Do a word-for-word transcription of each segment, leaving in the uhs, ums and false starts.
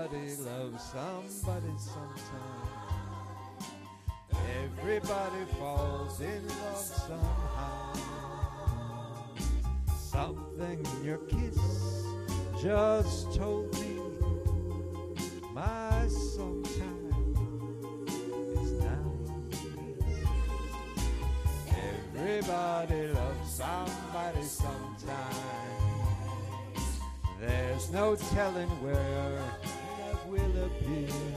Everybody loves somebody sometime. Everybody falls in love somehow. Something in your kiss just told me my sometime is now. Everybody loves somebody sometime. There's no telling where love will appear.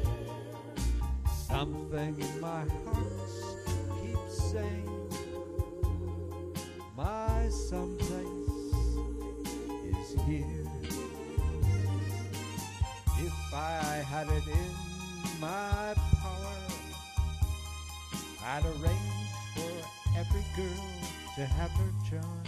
Something in my heart keeps saying my someplace is here. If I had it in my power, I'd arrange for every girl to have her charm.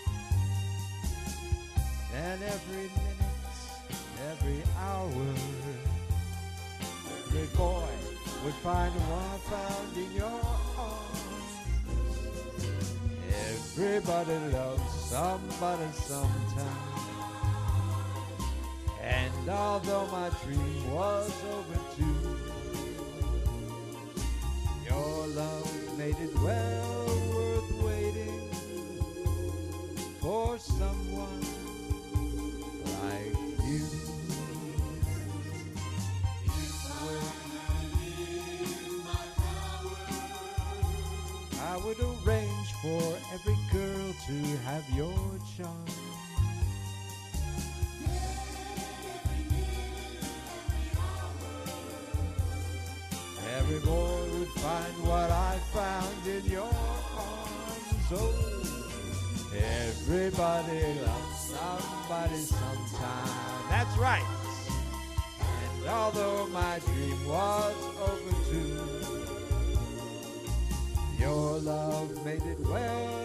And every minute, every hour, every boy would find one found in your arms. Everybody loves somebody sometime. And although my dream was over too, your love made it well worth waiting for someone like you. I would arrange for every girl to have your charm. Every boy would find what I found in your arms. Oh, everybody loves somebody sometime. That's right. And although my dream was over too, your love made it well